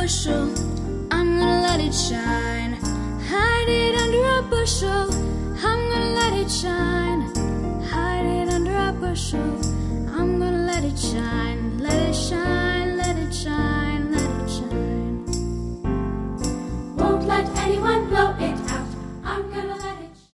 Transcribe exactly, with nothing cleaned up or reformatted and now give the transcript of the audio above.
bushel, I'm gonna let it shine. Hide it under a bushel, I'm gonna let it shine. Hide it under a bushel, I'm gonna let it shine.